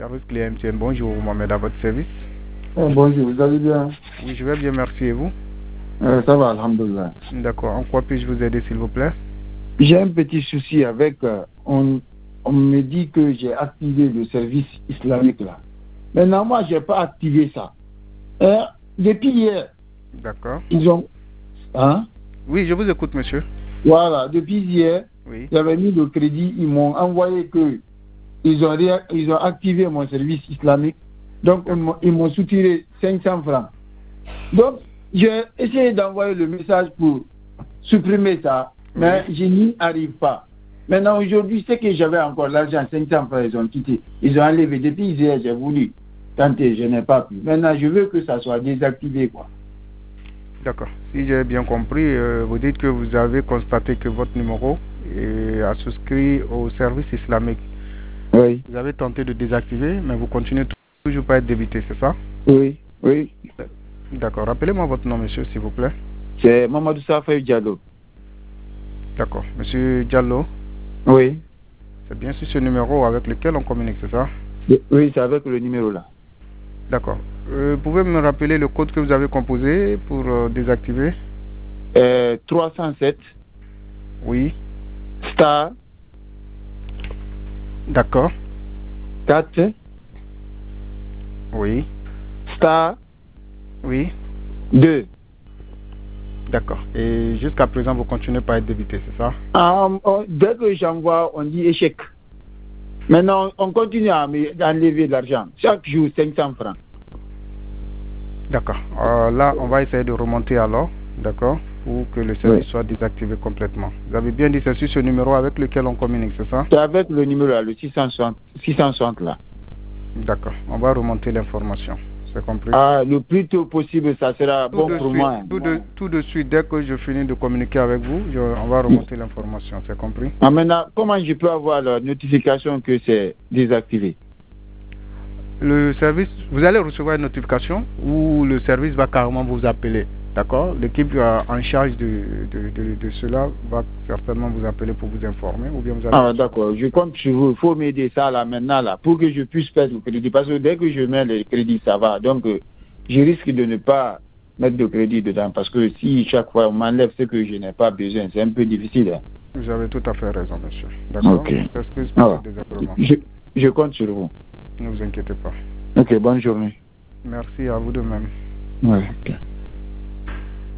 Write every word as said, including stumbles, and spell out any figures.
Service client M T N, bonjour Mohamed, à votre service. Oh, bonjour, vous allez bien? Oui, je vais bien, merci, et vous? euh, Ça va, alhamdoulilah. D'accord, en quoi puis-je vous aider s'il vous plaît? J'ai un petit souci avec, euh, on, on me dit que j'ai activé le service islamique là. Maintenant, moi, je n'ai pas activé ça. Euh, depuis hier, D'accord. ils ont... Hein? Oui, je vous écoute, monsieur. Voilà, depuis hier, Oui. j'avais mis le crédit, ils m'ont envoyé que ils ont, ré... ils ont activé mon service islamique. Donc, on ils m'ont soutiré cinq cents francs. Donc, j'ai essayé d'envoyer le message pour supprimer ça, mais oui. Je n'y arrive pas. Maintenant, aujourd'hui, c'est que j'avais encore l'argent, cinq cents francs, ils ont quitté. Ils ont enlevé. Depuis hier, j'ai voulu tenter, je n'ai pas pu. Maintenant, je veux que ça soit désactivé, quoi. D'accord. Si j'ai bien compris, euh, vous dites que vous avez constaté que votre numéro est, a souscrit au service islamique. Oui. Vous avez tenté de désactiver, mais vous continuez toujours pas à être débité, c'est ça? Oui, oui. D'accord. Rappelez-moi votre nom, monsieur, s'il vous plaît. C'est Mamadou Safai Diallo. D'accord. Monsieur Diallo? Oui. C'est bien sur ce numéro avec lequel on communique, c'est ça? Oui, c'est avec le numéro là. D'accord. Euh, pouvez-vous me rappeler le code que vous avez composé pour euh, désactiver? euh, trois cent sept. Oui. Star. D'accord. quatre. Oui. Star. Oui. deux. D'accord. Et jusqu'à présent, vous continuez pas à être débité, c'est ça? Um, on, dès que j'envoie, on dit échec. Maintenant, on continue à enlever de l'argent. Chaque jour, cinq cents francs. D'accord. Euh, là, on va essayer de remonter alors, d'accord, pour que le service oui. soit désactivé complètement. Vous avez bien dit c'est sur ce numéro avec lequel on communique, c'est ça? C'est avec le numéro là, le six cent soixante là. D'accord. On va remonter l'information. C'est compris? Ah, le plus tôt possible, ça sera tout bon pour suite, moi. Tout de, tout de suite, dès que je finis de communiquer avec vous, je, on va remonter oui. l'information. C'est compris? Ah, maintenant, comment je peux avoir la notification que c'est désactivé? Le service, vous allez recevoir une notification où le service va carrément vous appeler. D'accord? L'équipe en charge de, de, de, de cela va certainement vous appeler pour vous informer. Ou bien vous allez... Ah, d'accord. Je compte sur vous. Il faut m'aider ça là maintenant là pour que je puisse perdre le crédit. Parce que dès que je mets le crédit, ça va. Donc, euh, je risque de ne pas mettre de crédit dedans. Parce que si chaque fois on m'enlève ce que je n'ai pas besoin, c'est un peu difficile. Hein. Vous avez tout à fait raison, monsieur. D'accord? Ok. Excuse pour le désagrément. Je, je compte sur vous. Ne vous inquiétez pas. Ok, bonne journée. Merci à vous de même. Ouais, ok.